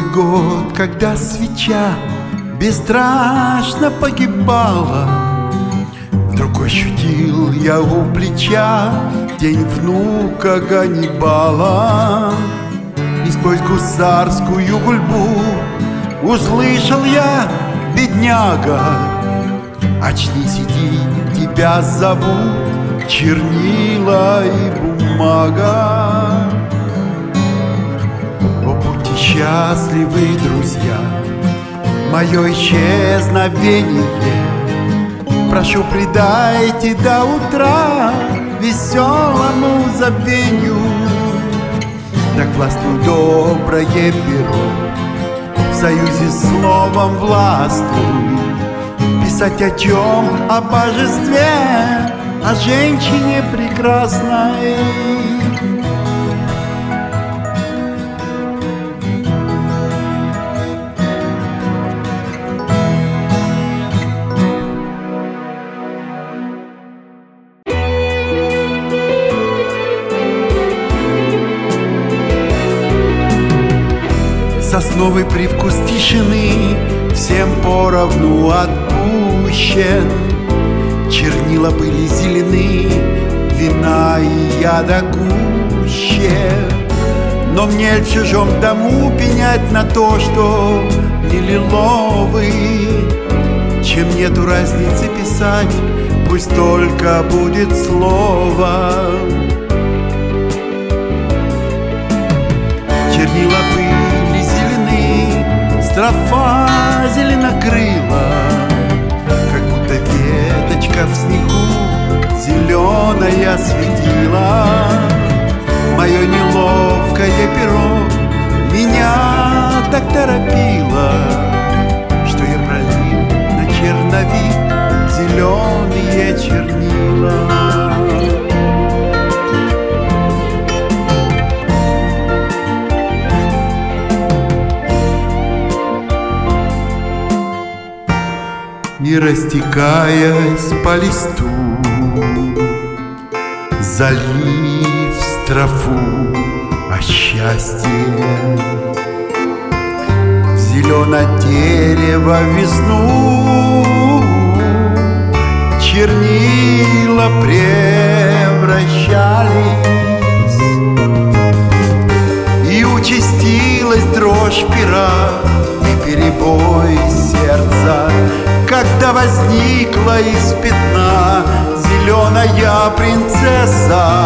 Новый год, когда свеча бесстрашно погибала, вдруг ощутил я у плеча тень внука Ганнибала. И сквозь гусарскую гульбу услышал я: бедняга, очнись, иди, тебя зовут чернила и бумага. О, будьте счастливы, друзья, мое исчезновение прошу, предайте до утра веселому забвению. Так властвуй доброе перо, в союзе с словом властвуй. Писать о чем? О божестве, о женщине прекрасной. Сосновый привкус тишины всем поровну отпущен. Чернила были зелены, вина и яда гуще. Но мне в чужом дому пенять на то, что не лиловый. Чем нету разницы писать, пусть только будет слово. Чернила были зелены, строфа зеленокрыла, как будто веточка в снегу зеленая светила. Мое неловкое перо меня так торопило, что я пролил на черновик зеленые чернила. И растекаясь по листу, залив строфу о счастье, в зеленое дерево весну чернила превращались, и участилась дрожь пера и перебой сердца, когда возникла из пятна зеленая принцесса.